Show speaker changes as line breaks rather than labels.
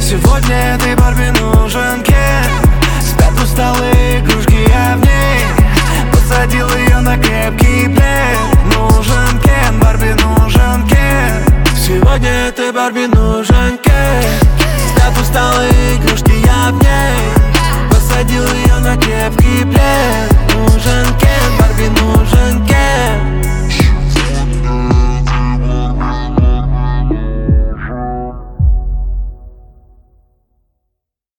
Сегодня этой Барби нужен Кен. Спят усталые игрушки, я в ней посадил ее на крепкий плед. Нужен Кен, Барби нужен Кен. Сегодня этой Барби нужен Кен. Спят усталые